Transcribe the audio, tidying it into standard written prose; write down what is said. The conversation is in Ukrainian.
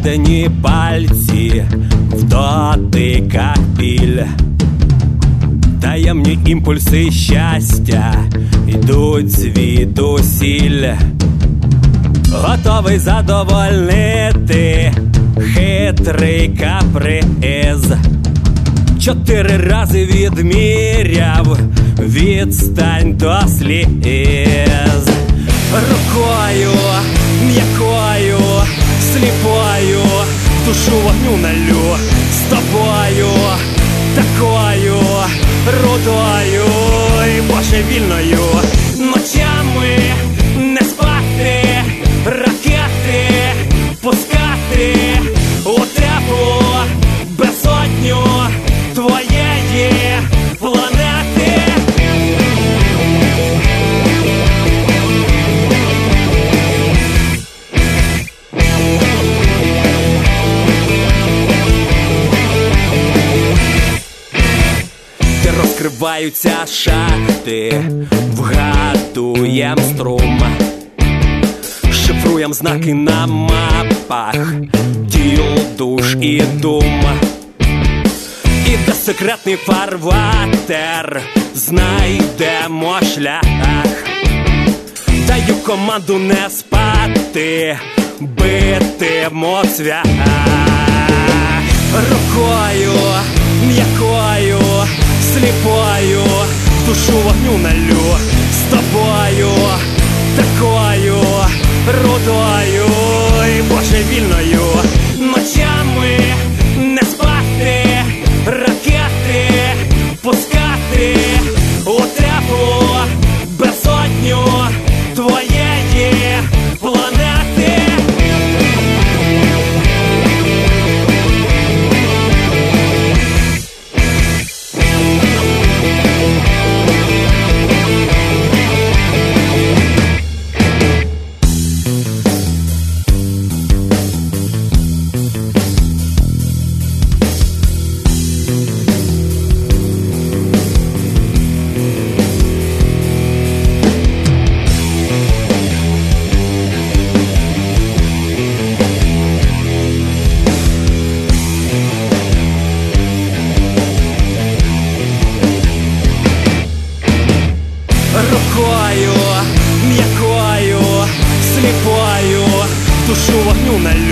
сплетені пальці в дотиках біль. Таємні імпульси щастя йдуть звідусіль. Готовий задовольнити хитрий каприз. 4 рази відміряв відстань до сліз. Рукою м'якою, сліпою, душу вогню налю. З тобою такою рудою і божевільною. Ночами не спати, ракети пускати у теплу безодню твоєї планети. Де розкриваються шахти, вгадуєм струм, шифруєм знаки на мапах тіл, душ і дум. І де секретний фарватер знайдемо шлях. Даю команду не спати, битимо цвях. Рукою м'якою, сліпою, душу вогню налю. З тобою такою рудою і божевільною. Ночами не спати, ракети пускати у теплу безодню твоєї планети. Рукою м'якою, сліпою, душу вогню налю.